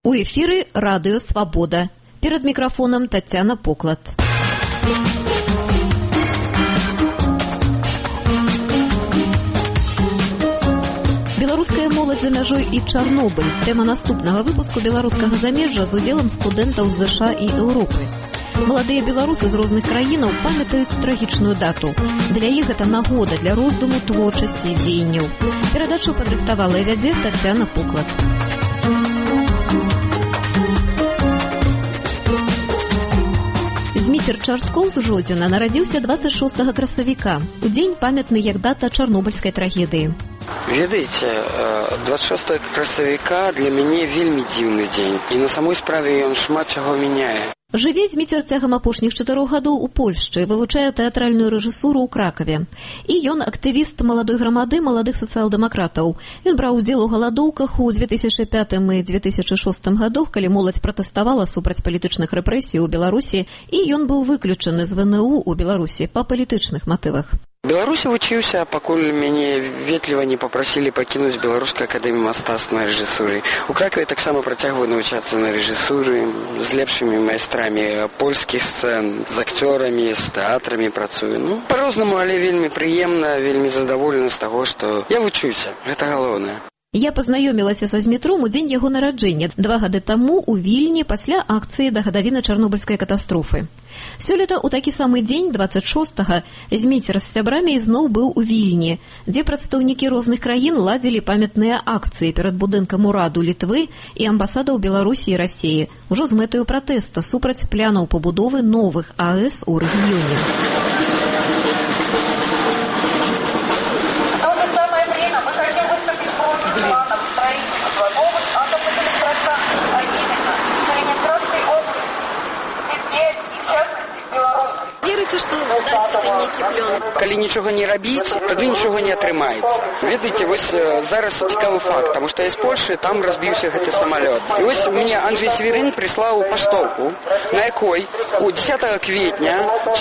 У эфіры радыё «Свабода». Перад мікрафонам Тацяна Поклад. Беларуская моладзь за мяжой і Чарнобыль. Тэма наступнага выпуску беларускага замежжа з удзелам студэнтаў з ЗША і Еўропы. Маладыя беларусы з розных краінаў памятаюць трагічную дату. Для іх гэта нагода для роздуму, творчасці і дзеянняў. Перадачу падрыхтавала і вядзе Тацяна Поклад. Зміцер Чарткоў з Жодзіна нарадзіўся 26 красавіка, у дзень памятны як дата чарнобыльскай трагедыі. Ведаеце, 26 красавіка для мяне вельмі дзіўны дзень, і на самой справе ён шмат чаго мяняе. Жыве Зміцер цягам апошніх 4 гадоў у Польшчы, вывучае тэатральную рэжысуру ў Кракаве. І ён актывіст маладой грамады маладых сацыял-дэмакратаў. Ён браў удзел у галадоўках у 2005 і 2006 гадах, калі моладзь пратэставала супраць палітычных рэпрэсій у Беларусі, і ён быў выключаны з ВНУ ў Беларусі па палітычных матывах. Беларусі вучыўся, пакуль мяне ветліва не папрасілі пакінуць Беларускую акадэмію мастацтва на рэжысуры. У Кракаве таксама працягваю навучацца на рэжысуры з лепшымі майстрамі польскіх сцэн, з акцёрамі, з тэатрамі працую. Па-рознаму, але вельмі прыемна, вельмі задаволена з таго, што я вучуся. Гэта галоўнае. Я пазнаёмілася са Змітром у дзень яго нараджэння 2 гады таму ў Вільні пасля акцыі да гадавіны чарнобыльскай катастрофы. Сёлета ў такі самы дзень, 26-га, Зміцер з сябрамі ізноў быў у Вільні, дзе прадстаўнікі розных краін ладзілі памятныя акцыі перад будынкам ураду Літвы і амбасадаў Беларусі і Расіі, ужо з мэтаю пратэста супраць планаў пабудовы новых АЭС у рэгіёне. Калі нічога не рабіць, тады нічога не атрымаецца. Ведаеце, вось зараз цікавы факт, таму што я з Польшы, там разбіўся гэты самалёт. І вось мне Анджей Северын прыслаў паштоўку, на якой у 10 кветня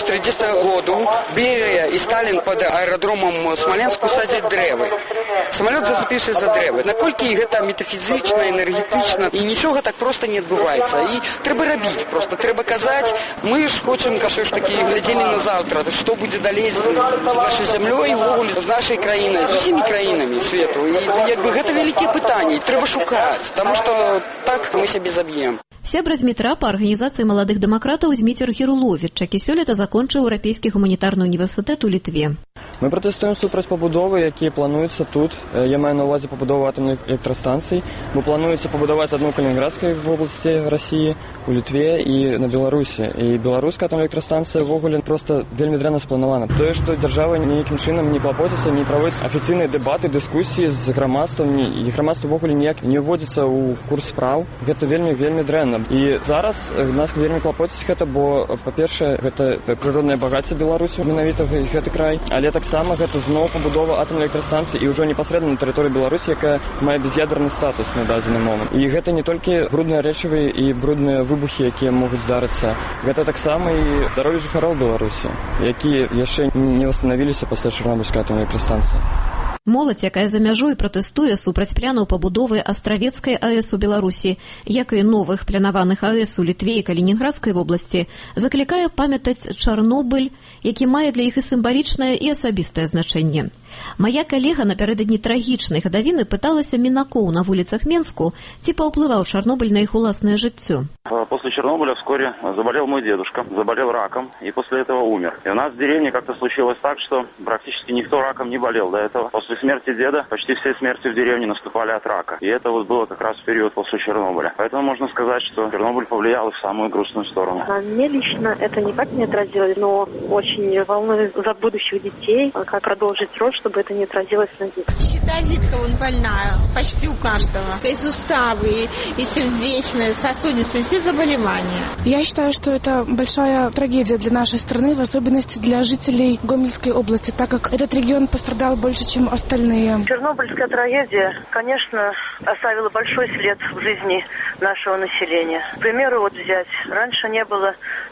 40 году Берыя і Сталін пад аэрадромам Смаленску садзяць дрэвы. Самалёт зацепіўся за дрэвы. Наколькі гэта метафізічна, энергетычна, і нічога так проста не адбываецца. І трэба рабіць, проста трэба казаць, мы ж хочам, каб ж такі глядзелі на заўтра, што будзе далей з нашай зямлёй, ввогуле з нашай краінай, з усімі краінамі свету. І якби гэта вялікія пытанні, трэба шукаць, таму што так мы сябе заб'ем. Сябра Змітра па арганізацыі маладых дэмакратаў Зміцер Геруловіч, які сёлета закончыў Еўрапейскі гуманітарны універсітэт у Літве. Мы пратэстуем супраць пабудовы, якія плануюцца тут. Я маю на ўвазе пабудову атамных электрастанцый. Бо плануецца пабудаваць адну ў Калінінградскай вобласці Расіі, у Літве і на Беларусі. І беларуская атамная электрастанцыя ввогуле проста вельмі дрэнна спланавана. Тое, што дзяржава ніякім чынам не клапоціцца, не праводзіць афіцыйныя дэбаты, дыскусіі з грамадствам, і грамадства ввогуле ніяк не ўводзіцца ў курс спраў. Гэта вельмі дрэнна. І зараз нас вельмі клапоціць гэта, бо, па-першае, гэта прыроднае багацце Беларусі, менавіта гэты край, але таксама гэта зноў пабудова атамнай электрастанцыі і ўжо непасрэдна на тэрыторыі Беларусі, якая мае без'ядерны статус на дадзены момант. І гэта не толькі брудныя рэчывы і брудныя выбухі, якія могуць здарыцца. Гэта таксама і здароўе жыхароў Беларусі, якія яшчэ не восстанавіліся пасля чарнобыльскай атамнай электрастанцыі. Моладзь, якая за мяжой пратэстуе супраць планаў пабудовы Астравецкай АЭС у Беларусі, як і новых планаваных АЭС у Літве і Калінінградскай вобласці, заклікае памятаць Чарнобыль, які мае для іх і сімвалічнае, і асабістае значэнне. Мая калега напярэдадні трагічнай гадавіны пыталася мінакоў на вуліцах Менску, ці паўплываў Чарнобыль на іх уласнае жыццё. После Чернобыля вскоре заболел мой дедушка, заболел раком и после этого умер. И у нас в деревне как-то случилось так, что практически никто раком не болел до этого. После смерти деда почти все смерти в деревне наступали от рака. И это вот было как раз в период после Чернобыля. Поэтому можно сказать, что Чернобыль повлиял в самую грустную сторону. Мне лично это никак не отразилось, но очень волнуюсь за будущих детей, как продолжить род, чтобы это не отразилось на детях. Щитовидка вон больная, почти у каждого. И суставы, и сердечная, сосудистые, все заболевания. Я считаю, что это большая трагедия для нашей страны, в особенности для жителей Гомельской области, так как этот регион пострадал больше, чем остальные. Чернобыльская трагедия, конечно, оставила большой след в жизни нашего населения. К примеру, вот взять, раньше не было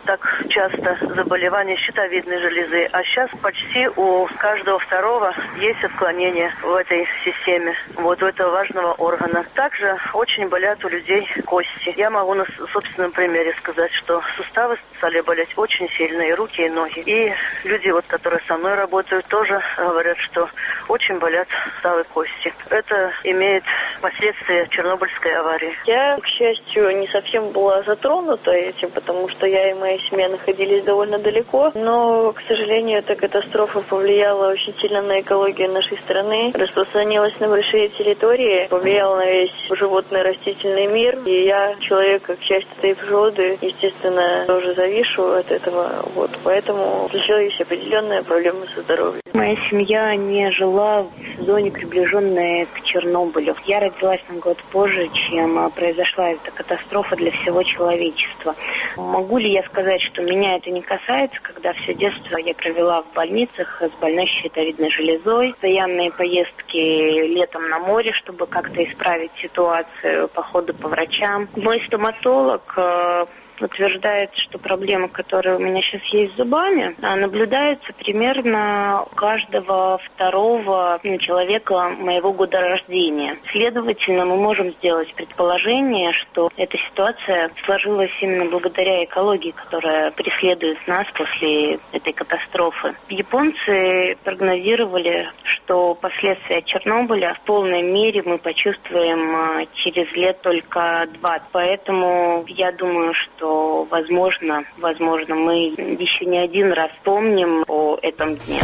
так часто заболевания щитовидной железы, а сейчас почти у каждого второго есть отклонение в этой системе, вот у этого важного органа. Также очень болят у людей кости. Я могу на собственном примере сказать, что суставы стали болеть очень сильно, и руки, и ноги. И люди, вот, которые со мной работают, тоже говорят, что очень болят суставы, кости. Это имеет последствия Чернобыльской аварии. Я, к счастью, не совсем была затронута этим, потому что я и моя семья находились довольно далеко. Но, к сожалению, эта катастрофа повлияла очень сильно на экологию нашей страны, распространилась на большие территории, повлияла на весь животный растительный мир. И я, человек, как часть этой природы, естественно, тоже завишу от этого. Вот, поэтому случилась определенная проблема со здоровьем. Моя семья не жила в зоне, приближенной к Чернобылю. Я родилась на год позже, чем произошла эта катастрофа для всего человечества. Могу ли я сказать, что меня это не касается, когда все детство я провела в больницах с больной щитовидной железой, постоянные поездки летом на море, чтобы как-то исправить ситуацию, походы по врачам. Мой стоматолог утверждает, что проблемы, которые у меня сейчас есть с зубами, наблюдаются примерно у каждого второго человека моего года рождения. Следовательно, мы можем сделать предположение, что эта ситуация сложилась именно благодаря экологии, которая преследует нас после этой катастрофы. Японцы прогнозировали, что последствия Чернобыля в полной мере мы почувствуем через лет только 20. Поэтому я думаю, что возможно, мы еще не один раз помним о этом дне.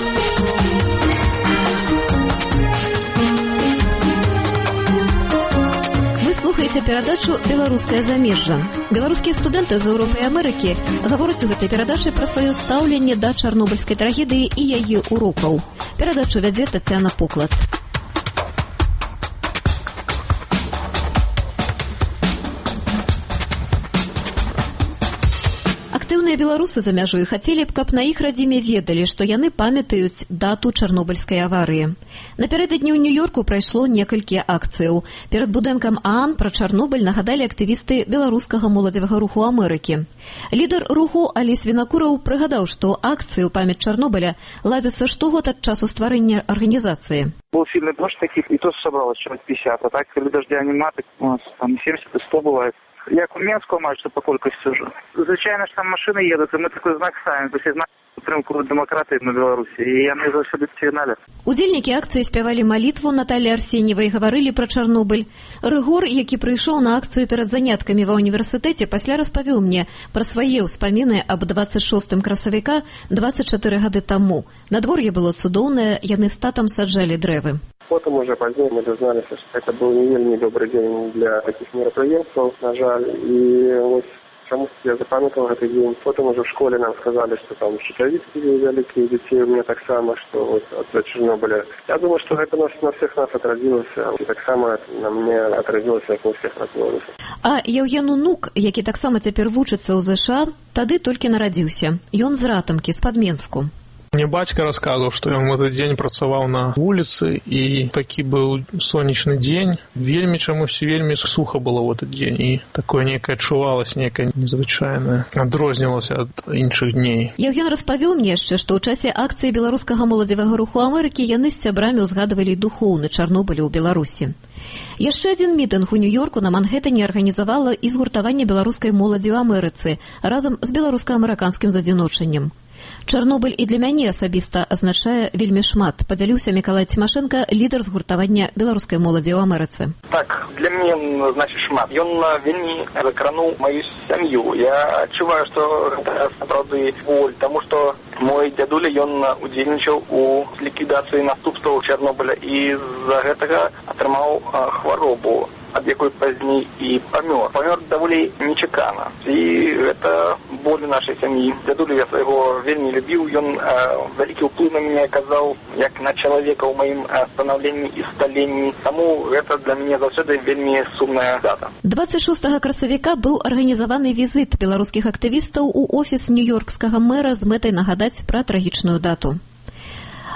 Вы слухаеце перадачу «Беларускае замежжа». Беларускія студэнты з Еўропы і Амерыкі гавораць у гэтай перадачы пра сваё стаўленне да чарнобыльскай трагедыі і яе урокаў. Перадачу вядзе Тацяна Поклад. Актыўныя беларусы за мяжой хацелі б, каб на іх радзіме ведалі, што яны памятаюць дату чарнобыльскай аварыі. Напярэдадні ў Нью-Йорку прайшло некалькі акцыяў. Перад будынкам ААН пра Чарнобыль нагадалі актывісты беларускага моладзевага руху Амерыкі. Лідар руху Аліс Вінакураў прыгадаў, што акцыі ў памяць Чарнобыля ладзяцца штогод ад часу стварэння арганізацыі. Был сильный дождь таких, и то собралось человек 50, а так коли дождя нема, так у нас там 70 и 100 бывает. Я к Менскому маю, что по колькости сижу. Звичайно ж там машины едут, и мы такой знак ставим, то есть знак підтримку демократії на Беларусі, і яны заўсёды сігналят. Удзельнікі акцыі спявалі малітву Наталі Арсеньевай, гаварылі пра Чарнобыль. Рыгор, які прыйшоў на акцыю перад заняткамі ва універсітэце, пасля распавёў мне пра свае ўспаміны аб 26 красавіка 24 гады таму. Надвор'е было цудоўнае, яны з татам саджалі дрэвы. Потом уже позднее мы дозналися, что это был не вельмі добрый день для таких мероприятий, на жаль. И вот чомусь я запам'ятал этот день. Потом уже в школе нам сказали, что там щитовидки великие детей у меня так само, что вот от Чернобыля. Я думаю, что это на всех нас отразилось, и так само на мне отразилось, як у всех отразилось. А Євген Унук, які так само цяпер вучыцца ў ЗША, тады толькі нарадзіўся. Ён з Ратамкі, з-пад Менску. Мне батька рассказывал, что он в этот день працаваў на улице, и таки был солнечный день. Вельмі сухо было в этот день, и такое некое адчувалось, некое незвычайное, адрознівалася ад іншых дней. Євген распавёў мне яшчэ, што ў часе акцыі беларускага моладзевага руху Амерыкі яны з сябрамі ўзгадвалі духоўны Чарнобыль у Беларусі. Яшчэ адзін мітынг у Нью-Йорку на Манхэттане арганізавала і згуртаванне беларускай моладзі ў Амерыцы разам з беларуска-амерыканскім задзіночаннем. Чарнобыль і для мяне асабіста азначае вельмі шмат, падзяліўся Мікалай Цімашэнка, лідар згуртавання беларускай моладзі ў Амерыцы. Так, для мяне значыць шмат. Ён вельмі закрануў маю сям'ю. Я адчуваю, што гэта сапраўды боль, таму што мой дзядуля, ён удзельнічаў у ліквідацыі наступстваў Чарнобыля і з-за гэтага атрымаў хваробу, ад якой пазней і памёр. Памёр даволі нечакана. І гэта боль нашай сям'і. Дзядулю я свайго вельмі любіў. Ён вялікі ўплыў на мяне аказаў як на чалавека ў маім станаўленні і сталенні. Таму гэта для мяне заўсёды вельмі сумная дата. 26 красавіка быў арганізаваны візіт беларускіх актывістаў у офіс нью-йоркскага мэра з мэтай нагадаць пра трагічную дату.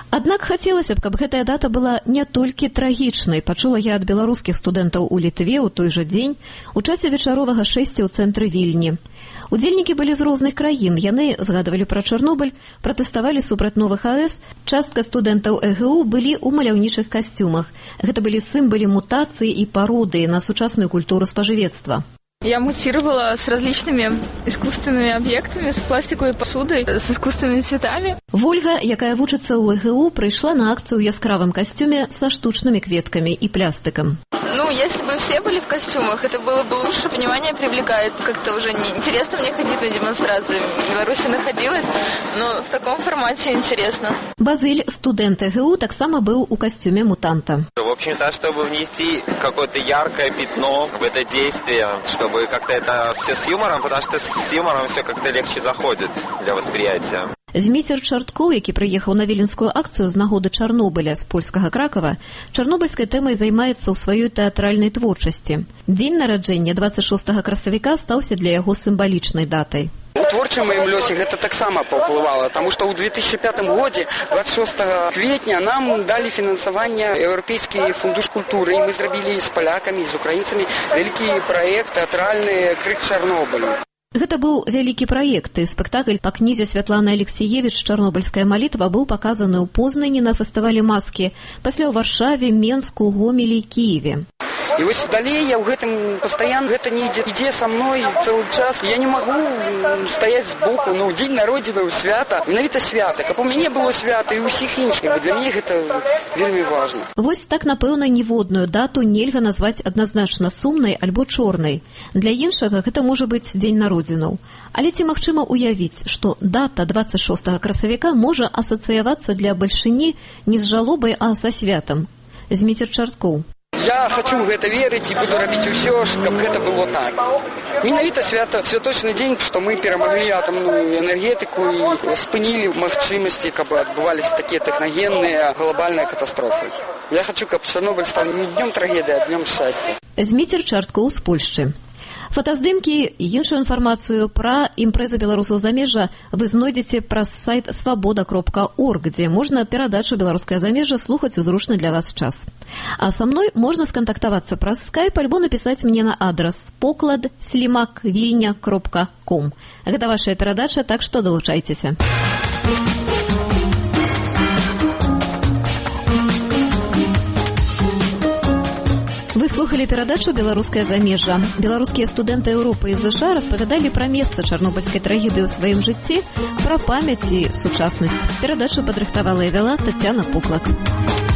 Аднак хацелася б, каб гэтая дата была не толькі трагічнай, пачула я ад беларускіх студэнтаў у Літве ў той жа дзень у часе вечаровага шэсця ў цэнтры Вільні. Удзельнікі былі з розных краін, яны згадвалі пра Чарнобыль, пратэставалі супраць новых АЭС, частка студэнтаў ЭГУ былі ў маляўнічых касцюмах. Гэта былі сімвалы мутацыі і пародыі на сучасную культуру спажывецтва. Я мутировала с различными искусственными объектами, с пластиковой посудой, с искусственными цветами. Вольга, якая вучыцца ў ЭГУ, прыйшла на акцыю ў яскравым касцюме са штучнымі кветкамі і плястыкам. Если бы все были в костюмах, это было бы лучше, понимание привлекает. Как-то уже неинтересно мне ходить на демонстрацию. В Беларуси находилась, но в таком формате интересно. Базыль, студент ЭГУ, таксама быў у костюме мутанта. В общем-то, чтобы внести какое-то яркое пятно в это действие, чтобы как-то это все с юмором, потому что с юмором все как-то легче заходит для восприятия. Зміцер Чарткоў, які прыехаў на віленскую акцыю з нагоды Чарнобыля з польскага Кракава, чарнобыльскай тэмай займаецца ў сваёй тэатральнай творчасці. Дзень нараджэння 26 красавіка стаўся для яго сімвалічнай датай. У творчым маім лёсе гэта таксама паўплывала, таму што ў 2005 годзе, 26 кветня, нам далі фінансаванне Еўрапейскі фундуш культуры, і мы зрабілі з палякамі, з украінцамі вялікі праект тэатральны «Крык Чарнобылю». Гэта быў вялікі праект, і спектакль па кнізе Святланы Алексіевіч «Чарнобыльская малітва» быў паказаны ў Познані на фестывалі «Маскі», пасля ў Варшаве, Менску, Гомелі і Кіеве. І вось далей я ў гэтым пастаянна, гэта не ідзе са мной цэлы час. Я не магу стаяць збоку, дзень народзінаў, свята, менавіта свята, каб у мяне было свята і ўсіх іншых. Для мяне гэта вельмі важна. Вось так, напэўна, ніводную дату нельга назваць адназначна сумнай альбо чорнай. Для іншага гэта можа быць дзень народзінаў. Але ці магчыма уявіць, што дата 26 красавіка можа асацыявацца для бальшыні не з жалобай, а са святам? Зміцер Чарткоў. Я хочу в гэта верыць і буду рабіць усё, каб гэта было так. Менавіта святочны дзень, што мы перамаглі атамную энергетыку і спынілі магчымасці, каб адбываліся такія тэхнагенныя глобальныя катастрофы. Я хочу, каб Чарнобыль стаў не днём трагедыі, а днём шчасця. Зміцер Чарткоў з Польшчы. Фотаздымкі і іншую інфармацыю пра імпрэзы беларусаў замежжа вы знойдзеце праз сайт свабода.орг, дзе можна перадачу «Беларускае замежжа» слухаць у зручны для вас час. А са мной можна скантактавацца праз скайп альбо напісаць мне на адрас poklad@vilnya.com. Гэта вашая перадача, так што далучайцеся. Вы слухали перадачу «Беларускае замежжа». Беларускія студэнты Еўропы і ЗША распавядалі пра месца чарнобыльскай трагедыі ў сваім жыцці, пра памяць і сучаснасць. Перадачу падрыхтавала і вяла Тацяна Поклад.